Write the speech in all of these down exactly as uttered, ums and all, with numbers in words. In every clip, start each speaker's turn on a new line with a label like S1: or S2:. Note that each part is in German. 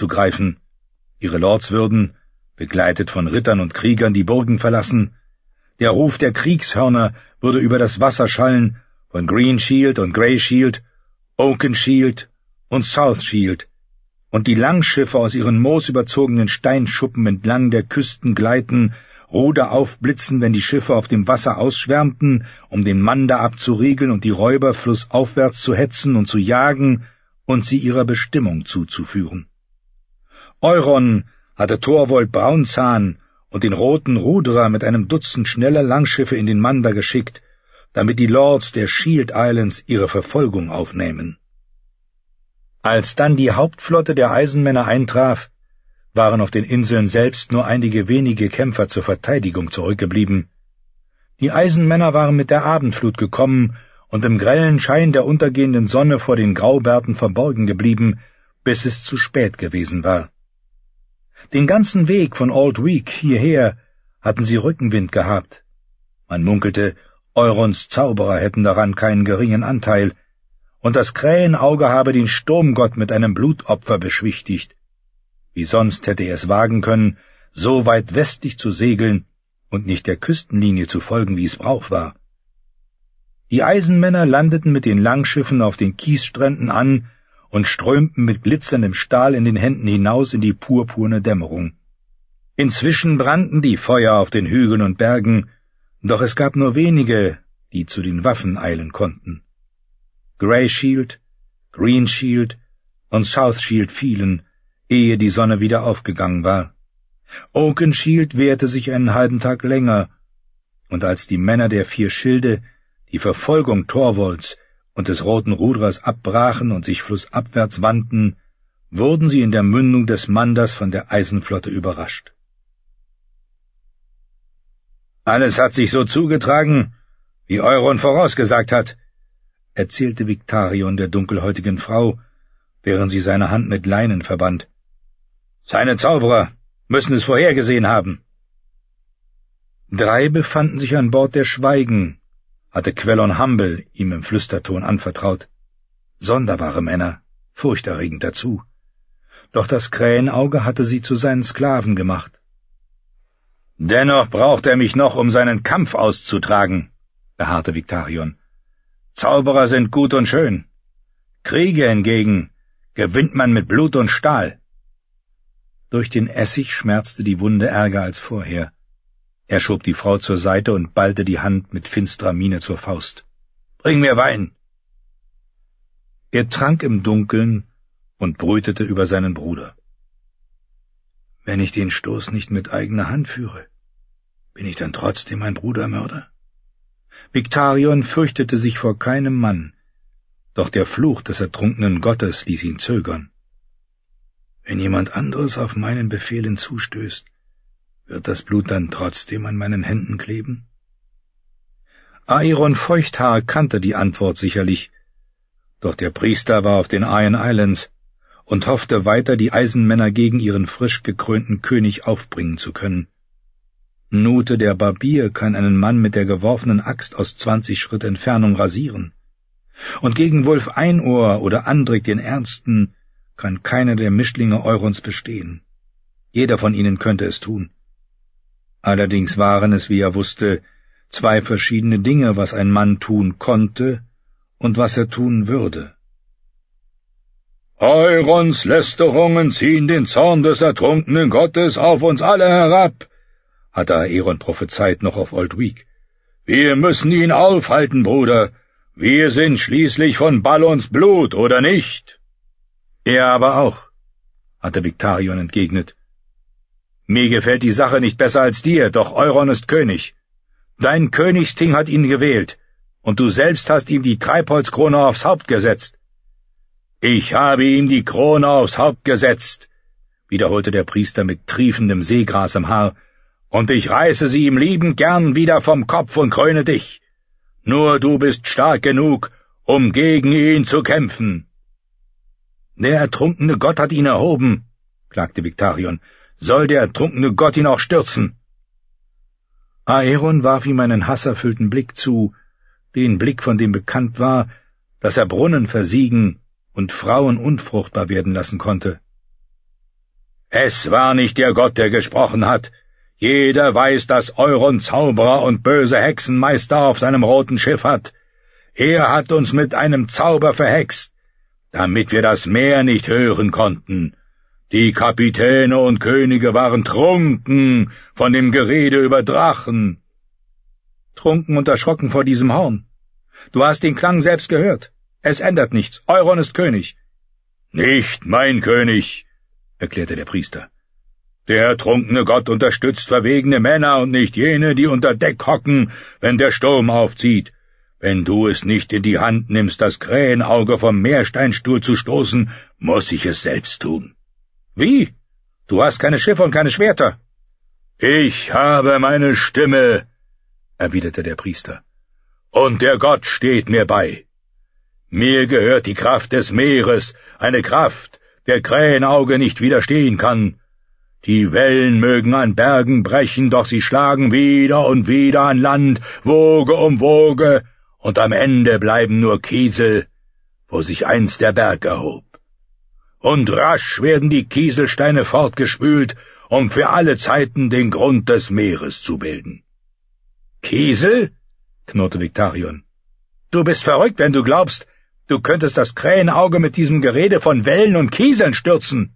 S1: anzugreifen. Ihre Lords würden, begleitet von Rittern und Kriegern, die Burgen verlassen. Der Ruf der Kriegshörner würde über das Wasser schallen, von Green Shield und Grey Shield, Oaken Shield und South Shield, und die Langschiffe aus ihren moosüberzogenen Steinschuppen entlang der Küsten gleiten, Ruder aufblitzen, wenn die Schiffe auf dem Wasser ausschwärmten, um den Manda abzuriegeln und die Räuber flussaufwärts zu hetzen und zu jagen und sie ihrer Bestimmung zuzuführen. Euron hatte Thorvald Braunzahn und den roten Ruderer mit einem Dutzend schneller Langschiffe in den Manda geschickt, damit die Lords der Shield Islands ihre Verfolgung aufnehmen. Als dann die Hauptflotte der Eisenmänner eintraf, waren auf den Inseln selbst nur einige wenige Kämpfer zur Verteidigung zurückgeblieben. Die Eisenmänner waren mit der Abendflut gekommen und im grellen Schein der untergehenden Sonne vor den Graubärten verborgen geblieben, bis es zu spät gewesen war. Den ganzen Weg von Aldwych hierher hatten sie Rückenwind gehabt. Man munkelte, Eurons Zauberer hätten daran keinen geringen Anteil, und das Krähenauge habe den Sturmgott mit einem Blutopfer beschwichtigt. Wie sonst hätte er es wagen können, so weit westlich zu segeln und nicht der Küstenlinie zu folgen, wie es Brauch war. Die Eisenmänner landeten mit den Langschiffen auf den Kiesstränden an und strömten mit glitzerndem Stahl in den Händen hinaus in die purpurne Dämmerung. Inzwischen brannten die Feuer auf den Hügeln und Bergen, doch es gab nur wenige, die zu den Waffen eilen konnten. Grey Shield, Green Shield und South Shield fielen, ehe die Sonne wieder aufgegangen war. Oaken Shield wehrte sich einen halben Tag länger, und als die Männer der vier Schilde die Verfolgung Thorvalds und des roten Ruderers abbrachen und sich flussabwärts wandten, wurden sie in der Mündung des Mandas von der Eisenflotte überrascht. »Alles hat sich so zugetragen, wie Euron vorausgesagt hat«, erzählte Victarion der dunkelhäutigen Frau, während sie seine Hand mit Leinen verband. »Seine Zauberer müssen es vorhergesehen haben.« Drei befanden sich an Bord der Schweigen, hatte Quellon Humble ihm im Flüsterton anvertraut. Sonderbare Männer, furchterregend dazu. Doch das Krähenauge hatte sie zu seinen Sklaven gemacht. »Dennoch braucht er mich noch, um seinen Kampf auszutragen«, beharrte Victarion. »Zauberer sind gut und schön. Kriege hingegen gewinnt man mit Blut und Stahl.« Durch den Essig schmerzte die Wunde ärger als vorher. Er schob die Frau zur Seite und ballte die Hand mit finsterer Miene zur Faust. »Bring mir Wein!« Er trank im Dunkeln und brütete über seinen Bruder. »Wenn ich den Stoß nicht mit eigener Hand führe, bin ich dann trotzdem ein Brudermörder?« Victarion fürchtete sich vor keinem Mann, doch der Fluch des ertrunkenen Gottes ließ ihn zögern. »Wenn jemand anderes auf meinen Befehl hinzustößt, wird das Blut dann trotzdem an meinen Händen kleben?« Aeron Feuchthaar kannte die Antwort sicherlich, doch der Priester war auf den Iron Islands und hoffte weiter, die Eisenmänner gegen ihren frisch gekrönten König aufbringen zu können. Nute der Barbier kann einen Mann mit der geworfenen Axt aus zwanzig Schritt Entfernung rasieren, und gegen Wulf Einohr oder Andrik den Ernsten kann keiner der Mischlinge Eurons bestehen. Jeder von ihnen könnte es tun. Allerdings waren es, wie er wusste, zwei verschiedene Dinge, was ein Mann tun konnte und was er tun würde. »Eurons Lästerungen ziehen den Zorn des ertrunkenen Gottes auf uns alle herab«, hatte Aeron prophezeit noch auf Aldwych. »Wir müssen ihn aufhalten, Bruder. Wir sind schließlich von Ballons Blut, oder nicht?« »Er aber auch«, hatte Victarion entgegnet. »Mir gefällt die Sache nicht besser als dir, doch Euron ist König. Dein Königsting hat ihn gewählt, und du selbst hast ihm die Treibholzkrone aufs Haupt gesetzt.« »Ich habe ihm die Krone aufs Haupt gesetzt«, wiederholte der Priester mit triefendem Seegras im Haar, »und ich reiße sie ihm liebend gern wieder vom Kopf und kröne dich. Nur du bist stark genug, um gegen ihn zu kämpfen.« »Der ertrunkene Gott hat ihn erhoben«, klagte Victarion. »Soll der ertrunkene Gott ihn auch stürzen?« Aeron warf ihm einen hasserfüllten Blick zu, den Blick, von dem bekannt war, dass er Brunnen versiegen und Frauen unfruchtbar werden lassen konnte. Es war nicht der Gott, der gesprochen hat. Jeder weiß, dass Euron Zauberer und böse Hexenmeister auf seinem roten Schiff hat. Er hat uns mit einem Zauber verhext, damit wir das Meer nicht hören konnten. Die Kapitäne und Könige waren trunken von dem Gerede über Drachen. Trunken und erschrocken vor diesem Horn. Du hast den Klang selbst gehört. Es ändert nichts. Euron ist König. Nicht mein König, erklärte der Priester. Der trunkene Gott unterstützt verwegene Männer und nicht jene, die unter Deck hocken, wenn der Sturm aufzieht. Wenn du es nicht in die Hand nimmst, das Krähenauge vom Meersteinstuhl zu stoßen, muss ich es selbst tun. Wie? Du hast keine Schiffe und keine Schwerter. Ich habe meine Stimme, erwiderte der Priester, und der Gott steht mir bei. Mir gehört die Kraft des Meeres, eine Kraft, der Krähenauge nicht widerstehen kann. Die Wellen mögen an Bergen brechen, doch sie schlagen wieder und wieder an Land, Woge um Woge, und am Ende bleiben nur Kiesel, wo sich einst der Berg erhob. Und rasch werden die Kieselsteine fortgespült, um für alle Zeiten den Grund des Meeres zu bilden. »Kiesel?« knurrte Victarion. »Du bist verrückt, wenn du glaubst, du könntest das Krähenauge mit diesem Gerede von Wellen und Kieseln stürzen.«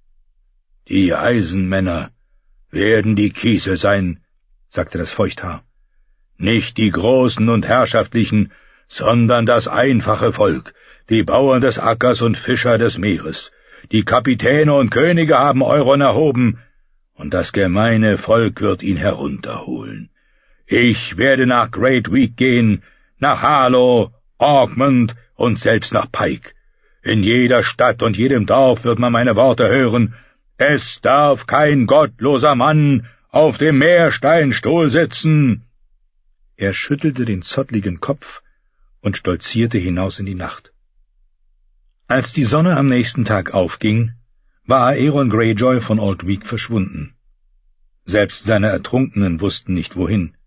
S1: »Die Eisenmänner werden die Kiesel sein«, sagte das Feuchthaar. »Nicht die Großen und Herrschaftlichen, sondern das einfache Volk, die Bauern des Ackers und Fischer des Meeres. Die Kapitäne und Könige haben Euron erhoben, und das gemeine Volk wird ihn herunterholen. Ich werde nach Great Week gehen, nach Harlow, Orkmond und selbst nach Pike. In jeder Stadt und jedem Dorf wird man meine Worte hören. Es darf kein gottloser Mann auf dem Meersteinstuhl sitzen.« Er schüttelte den zottligen Kopf und stolzierte hinaus in die Nacht. Als die Sonne am nächsten Tag aufging, war Aeron Greyjoy von Old Week verschwunden. Selbst seine Ertrunkenen wussten nicht wohin.